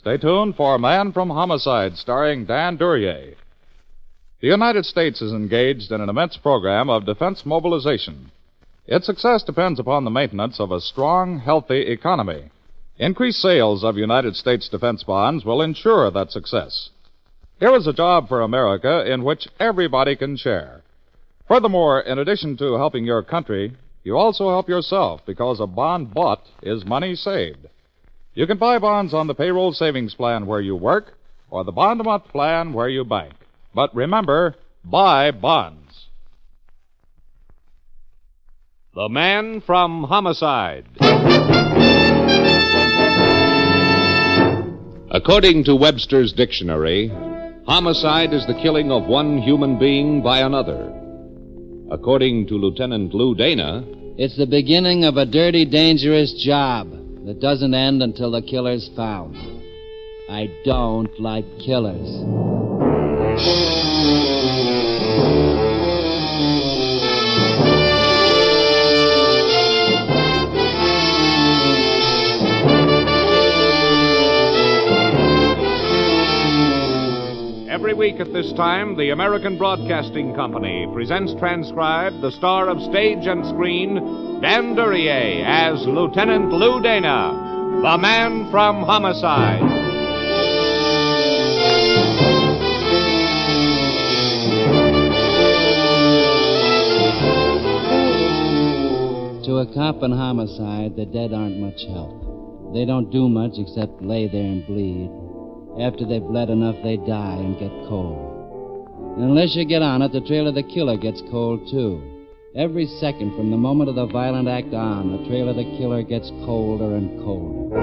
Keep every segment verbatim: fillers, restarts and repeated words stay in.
Stay tuned for Man from Homicide, starring Dan Duryea. The United States is engaged in an immense program of defense mobilization. Its success depends upon the maintenance of a strong, healthy economy. Increased sales of United States defense bonds will ensure that success. Here is a job for America in which everybody can share. Furthermore, in addition to helping your country, you also help yourself because a bond bought is money saved. You can buy bonds on the payroll savings plan where you work or the bond-a-month plan where you bank. But remember, buy bonds. The Man from Homicide. According to Webster's dictionary, homicide is the killing of one human being by another. According to Lieutenant Lou Dana, it's the beginning of a dirty, dangerous job that doesn't end until the killer's found. I don't like killers. Every week at this time, the American Broadcasting Company presents transcribed the star of stage and screen, Dan Duryea, as Lieutenant Lou Dana, the Man from Homicide. To a cop in homicide, the dead aren't much help. They don't do much except lay there and bleed. After they've bled enough, they die and get cold. And unless you get on it, the trail of the killer gets cold, too. Every second from the moment of the violent act on, the trail of the killer gets colder and colder.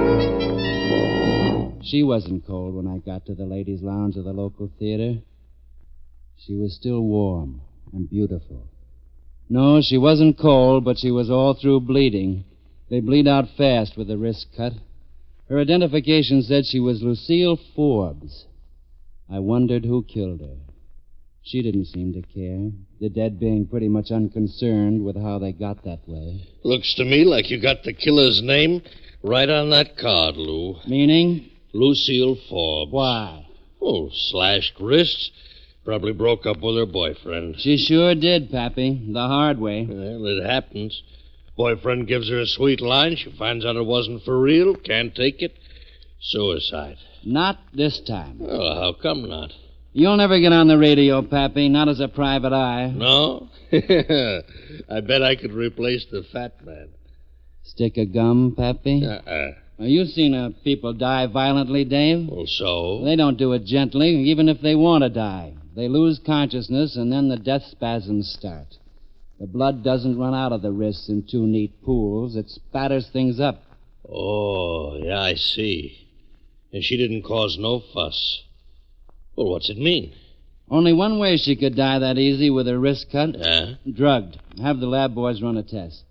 She wasn't cold when I got to the ladies' lounge of the local theater. She was still warm and beautiful. No, she wasn't cold, but she was all through bleeding. They bleed out fast with the wrist cut. Her identification said she was Lucille Forbes. I wondered who killed her. She didn't seem to care, the dead being pretty much unconcerned with how they got that way. Looks to me like you got the killer's name right on that card, Lou. Meaning? Lucille Forbes. Why? Oh, slashed wrists. Probably broke up with her boyfriend. She sure did, Pappy. The hard way. Well, it happens. Boyfriend gives her a sweet line. She finds out it wasn't for real. Can't take it. Suicide. Not this time. Well, how come not? You'll never get on the radio, Pappy, not as a private eye. No? I bet I could replace the fat man. Stick of gum, Pappy? Uh-uh. Well, you've seen uh, people die violently, Dave. Well, so? They don't do it gently, even if they want to die. They lose consciousness, and then the death spasms start. The blood doesn't run out of the wrists in two neat pools. It spatters things up. Oh, yeah, I see. And she didn't cause no fuss. Well, what's it mean? Only one way she could die that easy with her wrist cut. Yeah? Drugged. Have the lab boys run a test.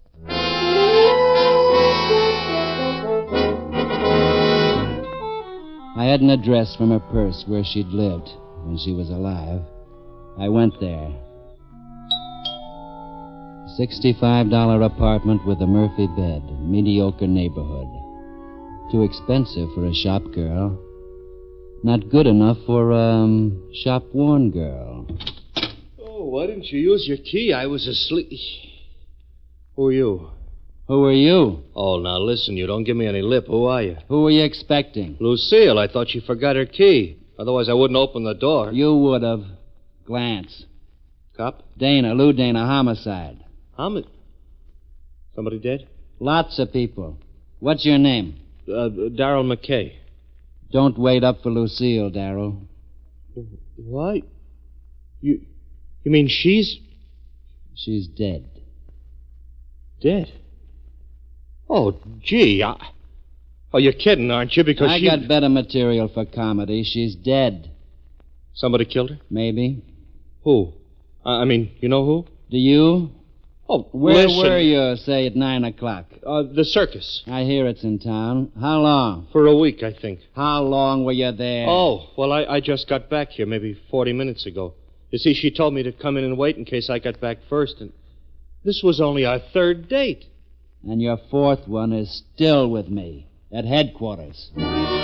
I had an address from her purse where she'd lived when she was alive. I went there. sixty-five dollar apartment with a Murphy bed. Mediocre neighborhood. Too expensive for a shop girl. Not good enough for a um, shop-worn girl. Oh, why didn't you use your key? I was asleep. Who are you? Who are you? Oh, now listen, you don't give me any lip. Who are you? Who were you expecting? Lucille. I thought she forgot her key. Otherwise, I wouldn't open the door. You would have. Glance. Cop? Dana, Lou Dana, homicide. Homicide? Somebody dead? Lots of people. What's your name? Uh, Darrell McKay. Don't wait up for Lucille, Darrell. What? You, you mean she's... She's dead. Dead? Oh, gee, I... Oh, you're kidding, aren't you? Because I she... got better material for comedy. She's dead. Somebody killed her? Maybe. Who? Uh, I mean, you know who? Do you? Oh, Where listen. were you, say, at nine o'clock? Uh, the circus. I hear it's in town. How long? For a week, I think. How long were you there? Oh, well, I, I just got back here maybe forty minutes ago. You see, she told me to come in and wait in case I got back first, and this was only our third date. And your fourth one is still with me at headquarters.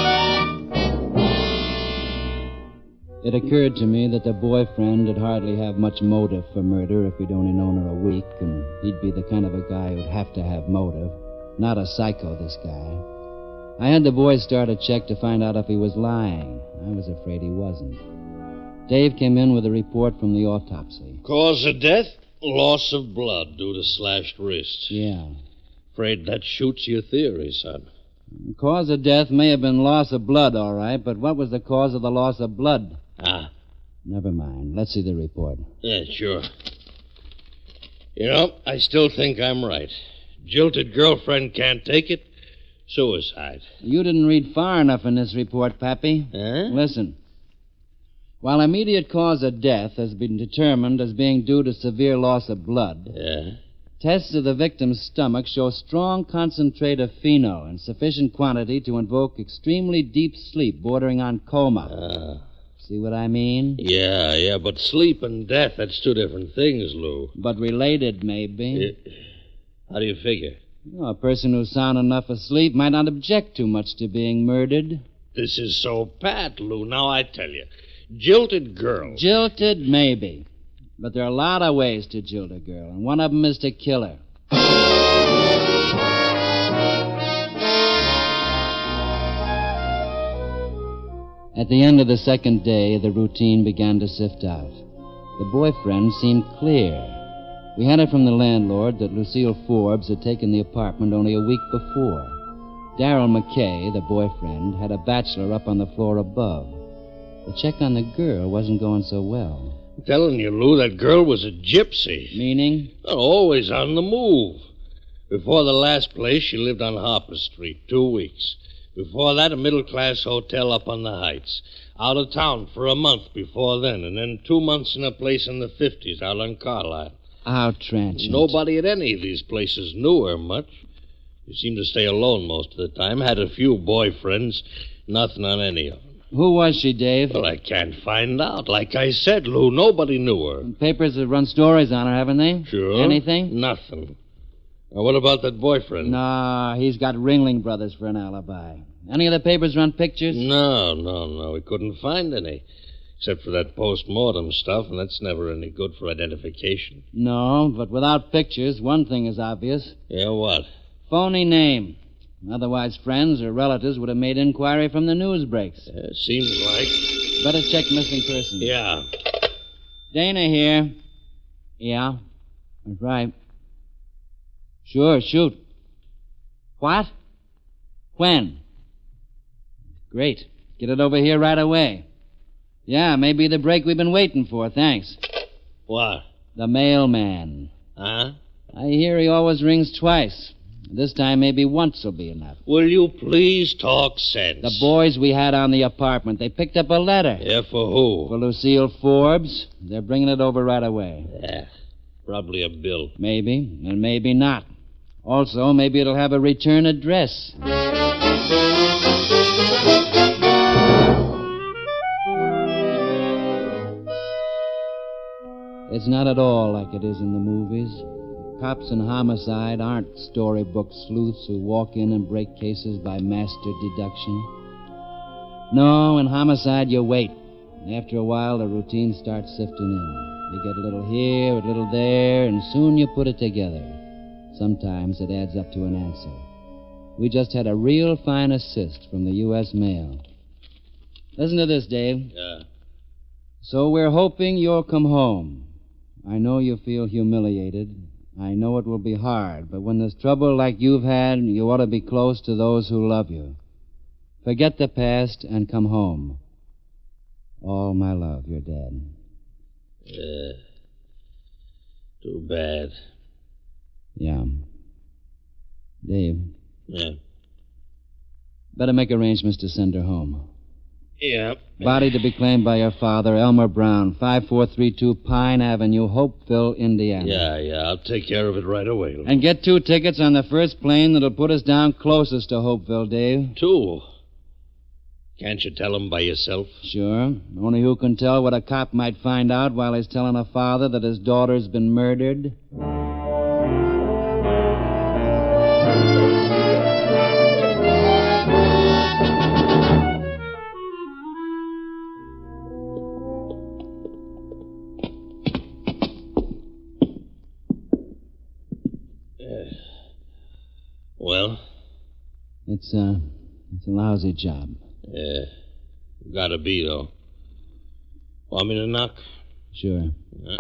It occurred to me that the boyfriend would hardly have much motive for murder if he'd only known her a week, and he'd be the kind of a guy who'd have to have motive. Not a psycho, this guy. I had the boys start a check to find out if he was lying. I was afraid he wasn't. Dave came in with a report from the autopsy. Cause of death? Loss of blood due to slashed wrists. Yeah. Afraid that shoots your theory, son. The cause of death may have been loss of blood, all right, but what was the cause of the loss of blood? Ah. Never mind. Let's see the report. Yeah, sure. You know, I still think I'm right. Jilted girlfriend can't take it. Suicide. You didn't read far enough in this report, Pappy. Huh? Listen. While immediate cause of death has been determined as being due to severe loss of blood, Yeah? tests of the victim's stomach show strong concentrate of pheno in sufficient quantity to invoke extremely deep sleep bordering on coma. Ah. See what I mean? Yeah, yeah, but sleep and death, that's two different things, Lou. But related, maybe. Yeah. How do you figure? Well, a person who's sound enough asleep might not object too much to being murdered. This is so pat, Lou. Now I tell you. Jilted girl. Jilted, maybe. But there are a lot of ways to jilt a girl, and one of them is to kill her. At the end of the second day, the routine began to sift out. The boyfriend seemed clear. We had it from the landlord that Lucille Forbes had taken the apartment only a week before. Darrell McKay, the boyfriend, had a bachelor up on the floor above. The check on the girl wasn't going so well. I'm telling you, Lou, that girl was a gypsy. Meaning? Well, always on the move. Before the last place, she lived on Harper Street, two weeks. Before that, a middle-class hotel up on the Heights. Out of town for a month before then, and then two months in a place in the fifties out on Carlisle. How transient. Nobody at any of these places knew her much. She seemed to stay alone most of the time. Had a few boyfriends. Nothing on any of them. Who was she, Dave? Well, I can't find out. Like I said, Lou, nobody knew her. Papers have run stories on her, haven't they? Sure. Anything? Nothing. Now, what about that boyfriend? Nah, he's got Ringling Brothers for an alibi. Any of the papers run pictures? No, no, no. We couldn't find any. Except for that post-mortem stuff, and that's never any good for identification. No, but without pictures, one thing is obvious. Yeah, what? Phony name. Otherwise, friends or relatives would have made inquiry from the news breaks. Yeah, seems like. Better check missing persons. Yeah. Dana here. Yeah, that's right. Sure, shoot. What? When? Great. Get it over here right away. Yeah, maybe the break we've been waiting for, thanks. What? The mailman. Huh? I hear he always rings twice. This time maybe once will be enough. Will you please talk sense? The boys we had on the apartment, they picked up a letter. Yeah, for who? For Lucille Forbes. They're bringing it over right away. Yeah, probably a bill. Maybe, and maybe not. Also, maybe it'll have a return address. It's not at all like it is in the movies. Cops in homicide aren't storybook sleuths who walk in and break cases by master deduction. No, in homicide you wait. After a while, the routine starts sifting in. You get a little here, a little there, and soon you put it together. Sometimes it adds up to an answer. We just had a real fine assist from the U S Mail. Listen to this, Dave. Yeah. So we're hoping you'll come home. I know you feel humiliated. I know it will be hard, but when there's trouble like you've had, you ought to be close to those who love you. Forget the past and come home. All my love, your dad. Yeah. Too bad. Yeah. Dave. Yeah. Better make arrangements to send her home. Yeah. Body to be claimed by your father, Elmer Brown, five four three two Pine Avenue, Hopeville, Indiana. Yeah, yeah, I'll take care of it right away. And get two tickets on the first plane that'll put us down closest to Hopeville, Dave. Two? Can't you tell him by yourself? Sure. Only who can tell what a cop might find out while he's telling a father that his daughter's been murdered? It's, uh, it's a lousy job. Yeah. Gotta be, though. Want me to knock? Sure. Yeah.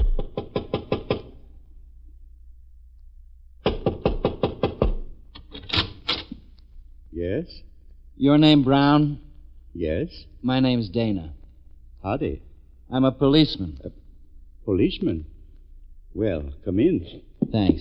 Yes? Your name Brown? Yes? My name's Dana. Howdy. I'm a policeman. A policeman? Well, come in. Thanks.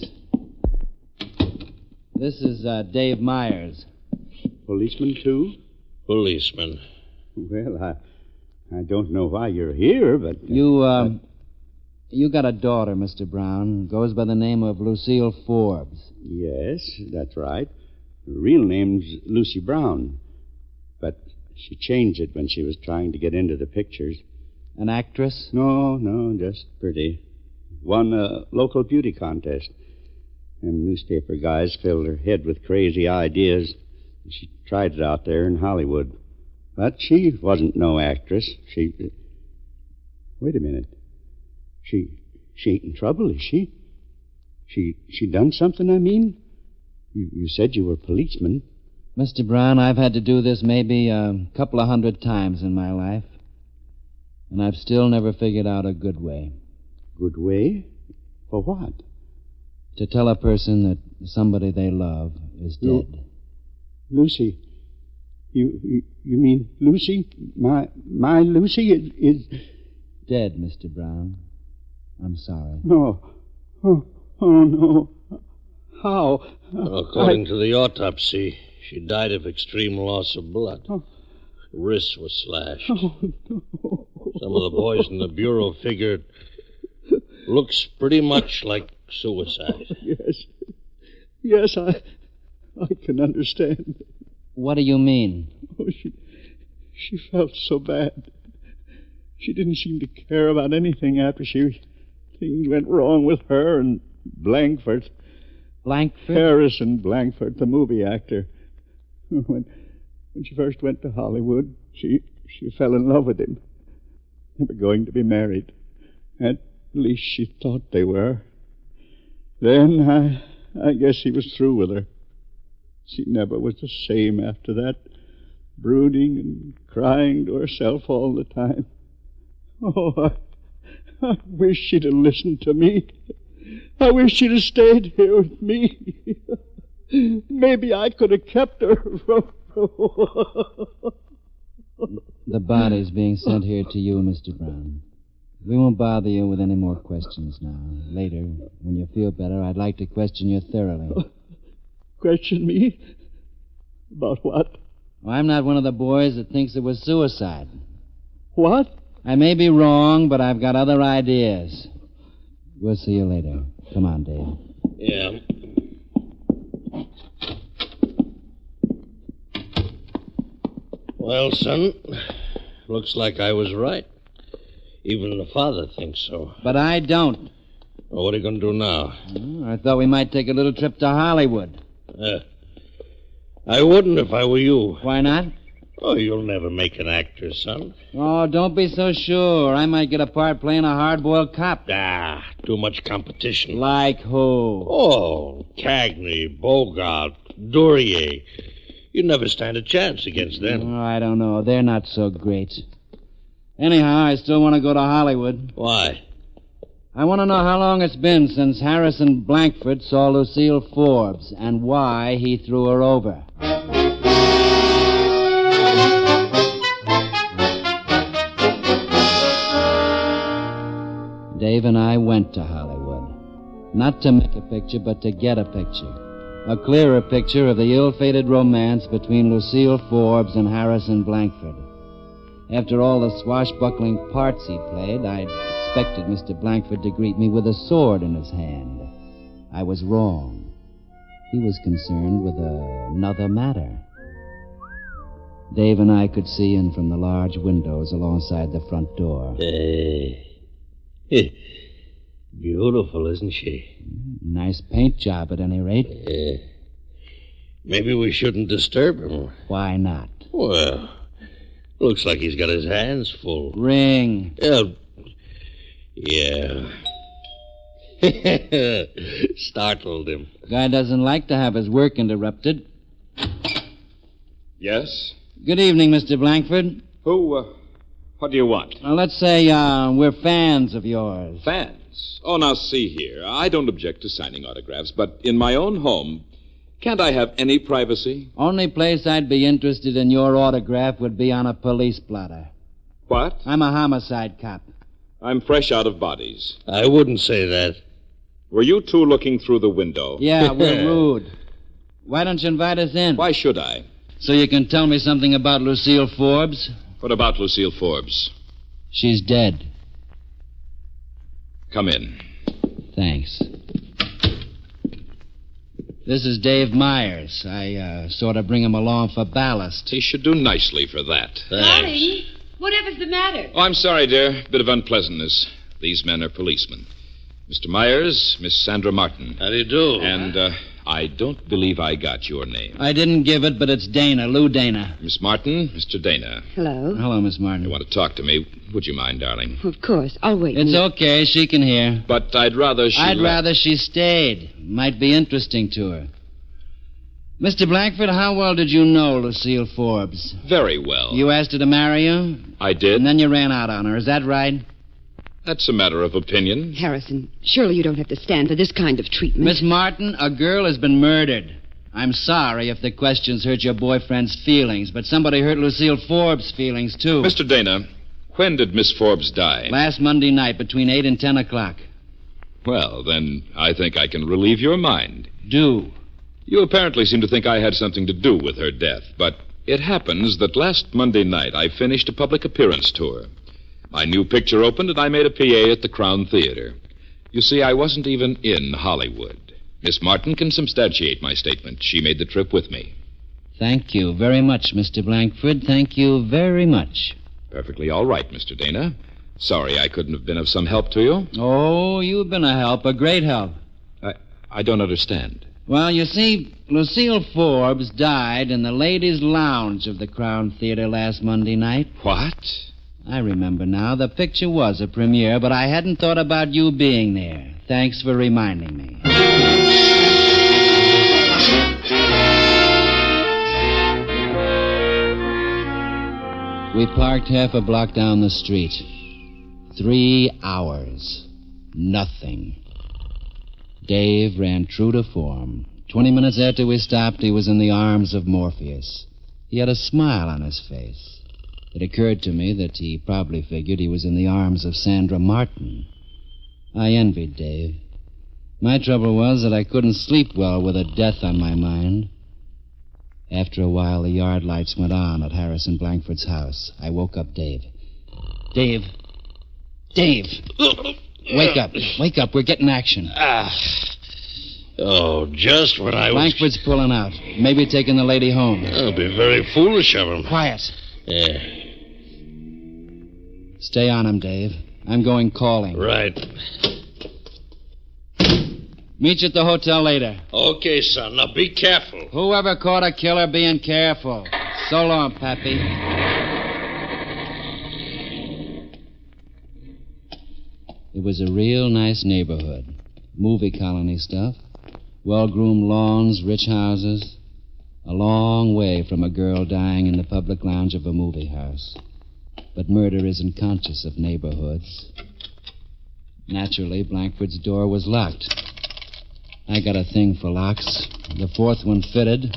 This is uh, Dave Myers. Policeman, too? Policeman. Well, I I don't know why you're here, but... Uh, You, um... Uh, you got a daughter, Mister Brown. Goes by the name of Lucille Forbes. Yes, that's right. Her real name's Lucy Brown. But she changed it when she was trying to get into the pictures. An actress? No, no, just pretty. Won a local beauty contest. Them newspaper guys filled her head with crazy ideas. She tried it out there in Hollywood. But she wasn't no actress. She... Wait a minute. She... She ain't in trouble, is she? She... She done something, I mean? You, you said you were a policeman. Mister Brown, I've had to do this maybe a couple of hundred times in my life. And I've still never figured out a good way. Good way? For what? To tell a person that somebody they love is dead. Lu- Lucy. You, you you mean Lucy? My my Lucy is, is... Dead, Mister Brown. I'm sorry. No. Oh, oh no. How? According I... to the autopsy, she died of extreme loss of blood. Oh. Her wrist was slashed. Oh, no. Some of the boys in the bureau figured looks pretty much like suicide. Yes. Yes, I I can understand. What do you mean? Oh, she she felt so bad. She didn't seem to care about anything after she things went wrong with her and Blankford. Blankford? Harrison Blankford, the movie actor. When when she first went to Hollywood, she she fell in love with him. They were going to be married. At least she thought they were. Then I I guess he was through with her. She never was the same after that, brooding and crying to herself all the time. Oh, I, I wish she'd have listened to me. I wish she'd have stayed here with me. Maybe I could have kept her from... The body's being sent here to you, Mister Brown. We won't bother you with any more questions now. Later, when you feel better, I'd like to question you thoroughly. Question me? About what? Well, I'm not one of the boys that thinks it was suicide. What? I may be wrong, but I've got other ideas. We'll see you later. Come on, Dave. Yeah. Well, son, looks like I was right. Even the father thinks so. But I don't. Well, what are you going to do now? Well, I thought we might take a little trip to Hollywood. Uh, I wouldn't if I were you. Why not? Oh, you'll never make an actor, son. Oh, don't be so sure. I might get a part playing a hard-boiled cop. Ah, too much competition. Like who? Oh, Cagney, Bogart, Duryea. You'd never stand a chance against them. Oh, I don't know. They're not so great. Anyhow, I still want to go to Hollywood. Why? I want to know how long it's been since Harrison Blankford saw Lucille Forbes and why he threw her over. Dave and I went to Hollywood. Not to make a picture, but to get a picture. A clearer picture of the ill-fated romance between Lucille Forbes and Harrison Blankford. After all the swashbuckling parts he'd played, I'd expected Mister Blankford to greet me with a sword in his hand. I was wrong. He was concerned with a, another matter. Dave and I could see in from the large windows alongside the front door. Hey. Beautiful, isn't she? Nice paint job, at any rate. Yeah. Maybe we shouldn't disturb him. Why not? Well, looks like he's got his hands full. Ring. Yeah. Yeah. Startled him. Guy doesn't like to have his work interrupted. Yes? Good evening, Mister Blankford. Who, uh, what do you want? Well, let's say uh, we're fans of yours. Fans? Oh, now see here. I don't object to signing autographs, but in my own home, can't I have any privacy? Only place I'd be interested in your autograph would be on a police blotter. What? I'm a homicide cop. I'm fresh out of bodies. I wouldn't say that. Were you two looking through the window? Yeah, we're rude. Why don't you invite us in? Why should I? So you can tell me something about Lucille Forbes? What about Lucille Forbes? She's dead. Come in. Thanks. This is Dave Myers. I uh, sort of bring him along for ballast. He should do nicely for that. Darling, whatever's the matter? Oh, I'm sorry, dear. Bit of unpleasantness. These men are policemen. Mister Myers, Miss Sandra Martin. How do you do? And uh, I don't believe I got your name. I didn't give it, but it's Dana, Lou Dana. Miss Martin, Mister Dana. Hello. Hello, Miss Martin. You want to talk to me? Would you mind, darling? Of course. I'll wait. It's okay. She can hear. But I'd rather she... I'd left. rather she stayed. Might be interesting to her. Mister Blankford, how well did you know Lucille Forbes? Very well. You asked her to marry you? I did. And then you ran out on her. Is that right? That's a matter of opinion. Harrison, surely you don't have to stand for this kind of treatment. Miss Martin, a girl has been murdered. I'm sorry if the questions hurt your boyfriend's feelings, but somebody hurt Lucille Forbes' feelings, too. Mister Dana, when did Miss Forbes die? Last Monday night, between eight and ten o'clock. Well, then I think I can relieve your mind. Do. You apparently seem to think I had something to do with her death, but it happens that last Monday night I finished a public appearance tour. My new picture opened, and I made a P A at the Crown Theater. You see, I wasn't even in Hollywood. Miss Martin can substantiate my statement. She made the trip with me. Thank you very much, Mister Blankford. Thank you very much. Perfectly all right, Mister Dana. Sorry I couldn't have been of some help to you. Oh, you've been a help, a great help. I, I don't understand. Well, you see, Lucille Forbes died in the ladies' lounge of the Crown Theater last Monday night. What? I remember now. The picture was a premiere, but I hadn't thought about you being there. Thanks for reminding me. We parked half a block down the street. Three hours. Nothing. Dave ran true to form. Twenty minutes after we stopped, he was in the arms of Morpheus. He had a smile on his face. It occurred to me that he probably figured he was in the arms of Sandra Martin. I envied Dave. My trouble was that I couldn't sleep well with a death on my mind. After a while, the yard lights went on at Harrison Blankford's house. I woke up Dave. Dave. Dave. Wake up. Wake up. We're getting action. Ah. Oh, just when I was... Blankford's pulling out. Maybe taking the lady home. That'll be very foolish of him. Quiet. Yeah. Stay on him, Dave. I'm going calling. Right. Meet you at the hotel later. Okay, son. Now be careful. Whoever caught a killer being careful. So long, Pappy. It was a real nice neighborhood. Movie colony stuff. Well-groomed lawns, rich houses. A long way from a girl dying in the public lounge of a movie house. But murder isn't conscious of neighborhoods. Naturally, Blankford's door was locked. I got a thing for locks. The fourth one fitted.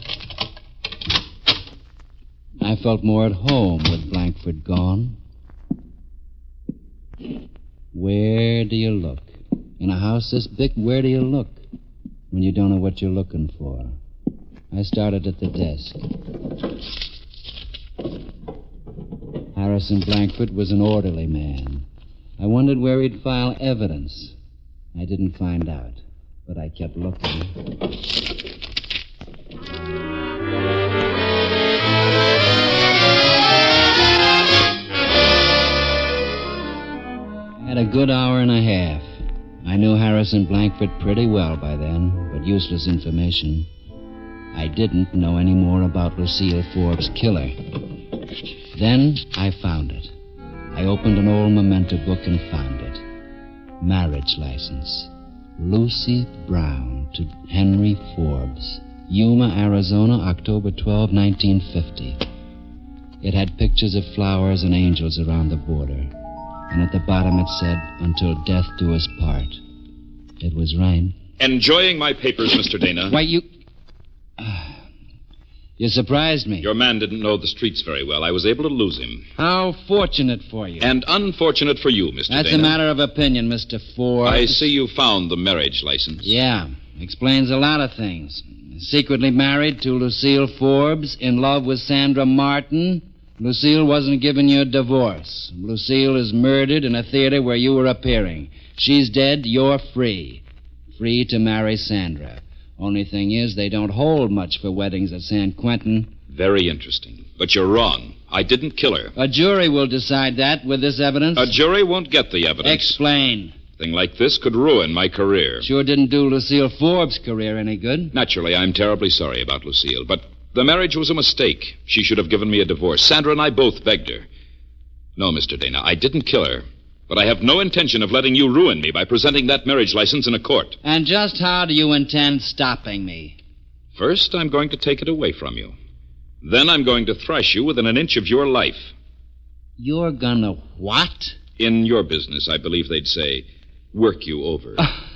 I felt more at home with Blankford gone. Where do you look? In a house this big, where do you look? When you don't know what you're looking for. I started at the desk. Harrison Blankford was an orderly man. I wondered where he'd file evidence. I didn't find out, but I kept looking. I had a good hour and a half. I knew Harrison Blankford pretty well by then, but useless information. I didn't know any more about Lucille Forbes' killer. Then I found it. I opened an old memento book and found it. Marriage license. Lucy Brown to Henry Forbes. Yuma, Arizona, October twelfth, nineteen fifty. It had pictures of flowers and angels around the border. And at the bottom it said, "Until death do us part." It was right. Enjoying my papers, Mister Dana. Why, you... Uh, you surprised me. Your man didn't know the streets very well. I was able to lose him. How fortunate for you. And unfortunate for you, Mister That's Dana. a matter of opinion, Mister Ford. I see you found the marriage license. Yeah, explains a lot of things. Secretly married to Lucille Forbes, in love with Sandra Martin. Lucille wasn't giving you a divorce. Lucille is murdered in a theater where you were appearing. She's dead, you're free. Free to marry Sandra. Only thing is, they don't hold much for weddings at San Quentin. Very interesting. But you're wrong. I didn't kill her. A jury will decide that with this evidence. A jury won't get the evidence. Explain. A thing like this could ruin my career. Sure didn't do Lucille Forbes' career any good. Naturally, I'm terribly sorry about Lucille, but the marriage was a mistake. She should have given me a divorce. Sandra and I both begged her. No, Mister Dana, I didn't kill her. But I have no intention of letting you ruin me by presenting that marriage license in a court. And just how do you intend stopping me? First, I'm going to take it away from you. Then I'm going to thrash you within an inch of your life. You're gonna what? In your business, I believe they'd say, work you over.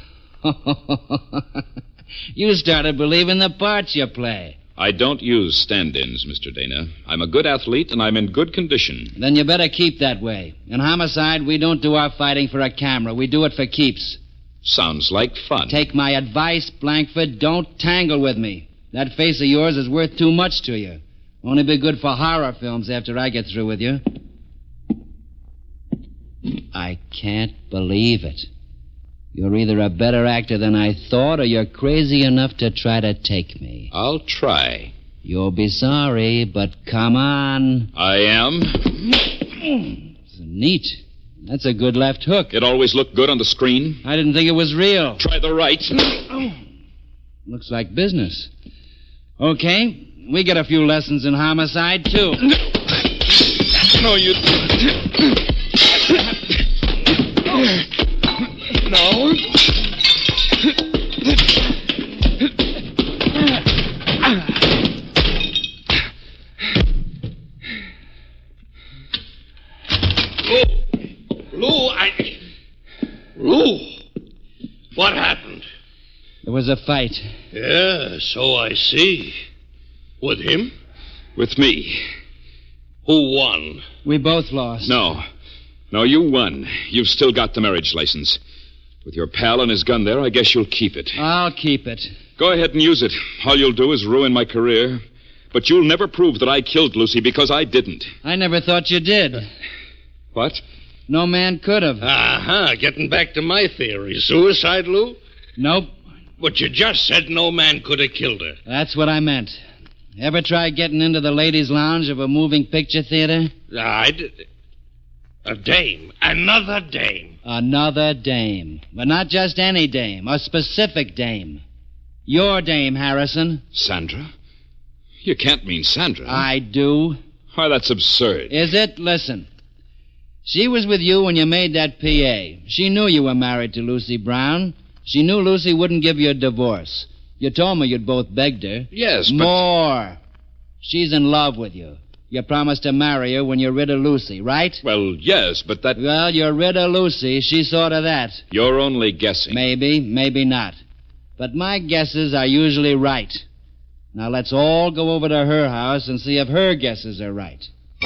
You started believing the parts you play. I don't use stand-ins, Mister Dana. I'm a good athlete, and I'm in good condition. Then you better keep that way. In homicide, we don't do our fighting for a camera. We do it for keeps. Sounds like fun. Take my advice, Blankford. Don't tangle with me. That face of yours is worth too much to you. Only be good for horror films after I get through with you. I can't believe it. You're either a better actor than I thought, or you're crazy enough to try to take me. I'll try. You'll be sorry, but come on. I am. It's neat. That's a good left hook. It always looked good on the screen. I didn't think it was real. Try the right. Looks like business. Okay, we get a few lessons in homicide, too. No, you... No. Lou, Lou, I... Lou, what happened? There was a fight. Yeah, so I see. With him? With me. Who won? We both lost. No. No, you won. You've still got the marriage license. With your pal and his gun there, I guess you'll keep it. I'll keep it. Go ahead and use it. All you'll do is ruin my career. But you'll never prove that I killed Lucy because I didn't. I never thought you did. What? No man could have. Uh-huh. Getting back to my theory. Suicide, Lou? Nope. But you just said no man could have killed her. That's what I meant. Ever try getting into the ladies' lounge of a moving picture theater? I did. A dame. Another dame. Another dame. But not just any dame. A specific dame. Your dame, Harrison. Sandra? You can't mean Sandra. I do. Why, that's absurd. Is it? Listen. She was with you when you made that P A. She knew you were married to Lucy Brown. She knew Lucy wouldn't give you a divorce. You told me you'd both begged her. Yes, but... More. She's in love with you. You promised to marry her when you're rid of Lucy, right? Well, yes, but that... Well, you're rid of Lucy. She saw to that. You're only guessing. Maybe, maybe not. But my guesses are usually right. Now let's all go over to her house and see if her guesses are right.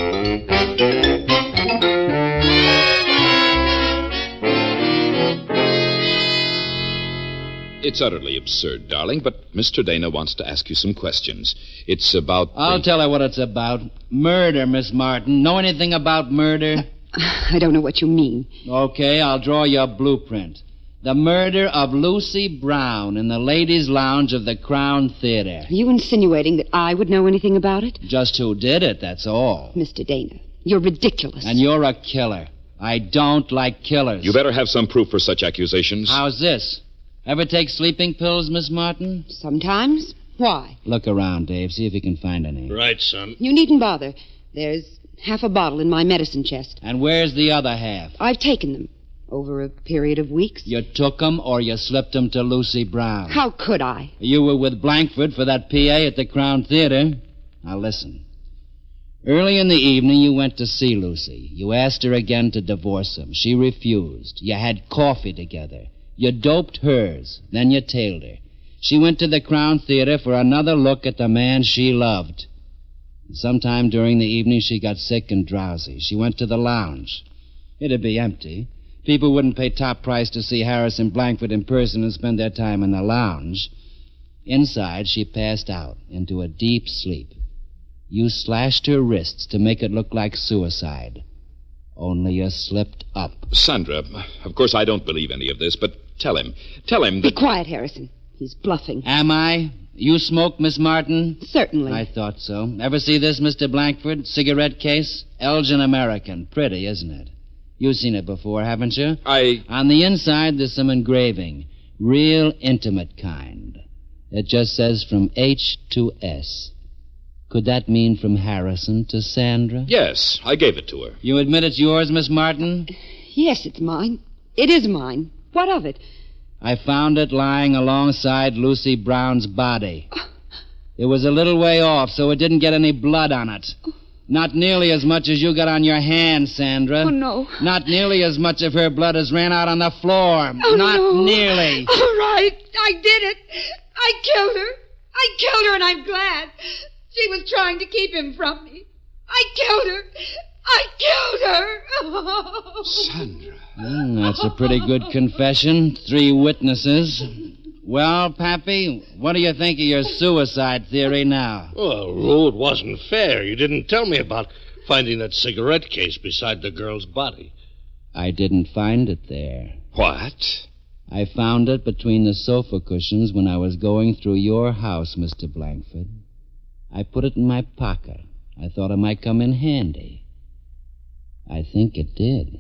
It's utterly absurd, darling, but Mister Dana wants to ask you some questions. It's about... I'll the... tell her what it's about. Murder, Miss Martin. Know anything about murder? I don't know what you mean. Okay, I'll draw you a blueprint. The murder of Lucy Brown in the ladies' lounge of the Crown Theater. Are you insinuating that I would know anything about it? Just who did it, that's all. Mister Dana, you're ridiculous. And you're a killer. I don't like killers. You better have some proof for such accusations. How's this? Ever take sleeping pills, Miss Martin? Sometimes. Why? Look around, Dave. See if you can find any. Right, son. You needn't bother. There's half a bottle in my medicine chest. And where's the other half? I've taken them. over a period of weeks. You took 'em or you slipped 'em to Lucy Brown. How could I? You were with Blankford for that P A at the Crown Theater. Now listen. Early in the evening, you went to see Lucy. You asked her again to divorce him. She refused. You had coffee together. You doped hers. Then you tailed her. She went to the Crown Theater for another look at the man she loved. Sometime during the evening, she got sick and drowsy. She went to the lounge. It'd be empty. People wouldn't pay top price to see Harrison Blankford in person and spend their time in the lounge. Inside, she passed out into a deep sleep. You slashed her wrists to make it look like suicide. Only you slipped up. Sandra, of course I don't believe any of this, but tell him. Tell him Be that... quiet, Harrison. He's bluffing. Am I? You smoke, Miss Martin? Certainly. I thought so. Ever see this, Mister Blankford? Cigarette case? Elgin American. Pretty, isn't it? You've seen it before, haven't you? I... On the inside, there's some engraving. Real intimate kind. It just says from H to S. Could that mean from Harrison to Sandra? Yes, I gave it to her. You admit it's yours, Miss Martin? Yes, it's mine. It is mine. What of it? I found it lying alongside Lucy Brown's body. It was a little way off, so it didn't get any blood on it. Not nearly as much as you got on your hand, Sandra. Oh, no. Not nearly as much of her blood as ran out on the floor. Oh, Not no. nearly. All right. I did it. I killed her. I killed her, and I'm glad. She was trying to keep him from me. I killed her. I killed her. Sandra. Mm, that's a pretty good confession. Three witnesses. Well, Pappy, what do you think of your suicide theory now? Well, Lou, it wasn't fair. You didn't tell me about finding that cigarette case beside the girl's body. I didn't find it there. What? I found it between the sofa cushions when I was going through your house, Mister Blankford. I put it in my pocket. I thought it might come in handy. I think it did.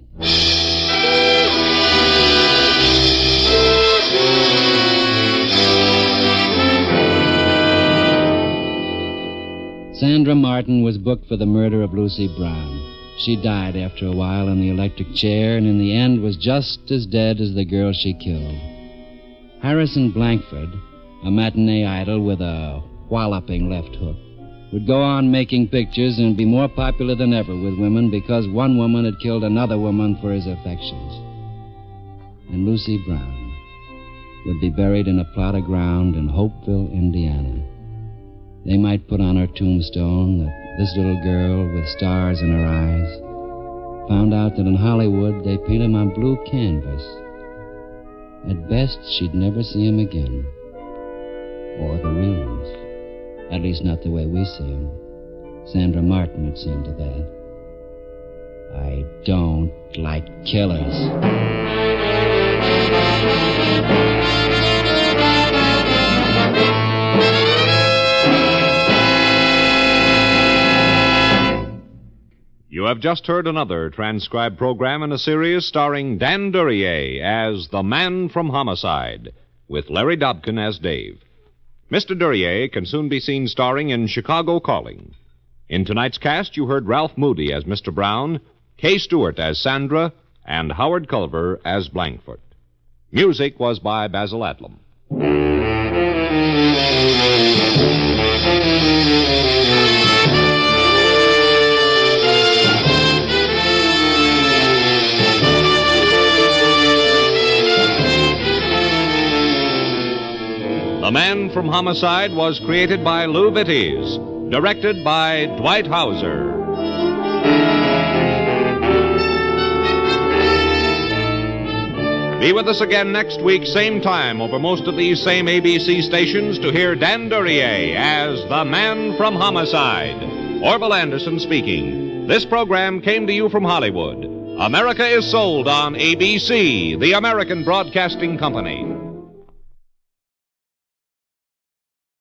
Sandra Martin was booked for the murder of Lucy Brown. She died after a while in the electric chair, and in the end was just as dead as the girl she killed. Harrison Blankford, a matinee idol with a walloping left hook, would go on making pictures and be more popular than ever with women because one woman had killed another woman for his affections. And Lucy Brown would be buried in a plot of ground in Hopeville, Indiana. They might put on her tombstone that this little girl with stars in her eyes found out that in Hollywood they paint him on blue canvas. At best, she'd never see him again. Or the real ones. At least not the way we see him. Sandra Martin had seen to that. I don't like killers. You have just heard another transcribed program in a series starring Dan Duryea as the Man from Homicide, with Larry Dobkin as Dave. Mister Duryea can soon be seen starring in Chicago Calling. In tonight's cast, you heard Ralph Moody as Mister Brown, Kay Stewart as Sandra, and Howard Culver as Blankford. Music was by Basil Adlam. The Man from Homicide was created by Lou Vitties, directed by Dwight Hauser. Be with us again next week, same time, over most of these same A B C stations to hear Dan Duryea as the Man from Homicide. Orville Anderson speaking. This program came to you from Hollywood. America is sold on A B C, the American Broadcasting Company.